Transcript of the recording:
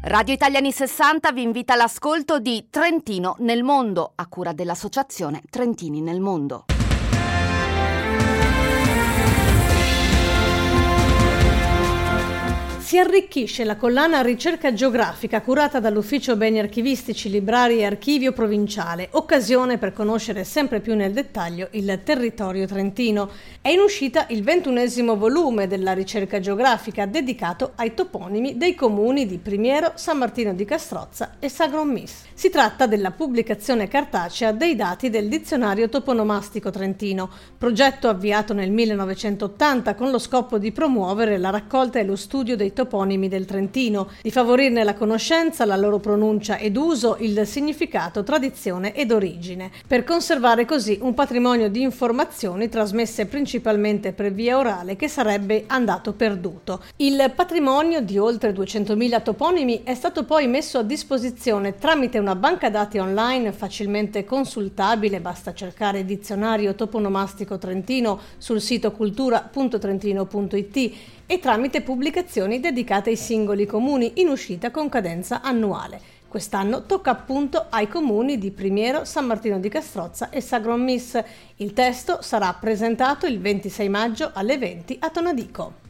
Radio Italiani 60 vi invita all'ascolto di Trentino nel mondo, a cura dell'associazione Trentini nel mondo. Si arricchisce la collana Ricerca Geografica curata dall'Ufficio Beni Archivistici, Librari e Archivio Provinciale, occasione per conoscere sempre più nel dettaglio il territorio trentino. È in uscita il 21° volume della Ricerca Geografica dedicato ai toponimi dei comuni di Primiero, San Martino di Castrozza e Sagron Mis. Si tratta della pubblicazione cartacea dei dati del Dizionario Toponomastico Trentino, progetto avviato nel 1980 con lo scopo di promuovere la raccolta e lo studio dei toponimi del Trentino, di favorirne la conoscenza, la loro pronuncia ed uso, il significato, tradizione ed origine, per conservare così un patrimonio di informazioni trasmesse principalmente per via orale che sarebbe andato perduto. Il patrimonio di oltre 200.000 toponimi è stato poi messo a disposizione tramite una banca dati online facilmente consultabile, basta cercare Dizionario Toponomastico Trentino sul sito cultura.trentino.it, e tramite pubblicazioni dedicate ai singoli comuni in uscita con cadenza annuale. Quest'anno tocca appunto ai comuni di Primiero, San Martino di Castrozza e Sagron Mis. Il testo sarà presentato il 26 maggio alle 20 a Tonadico.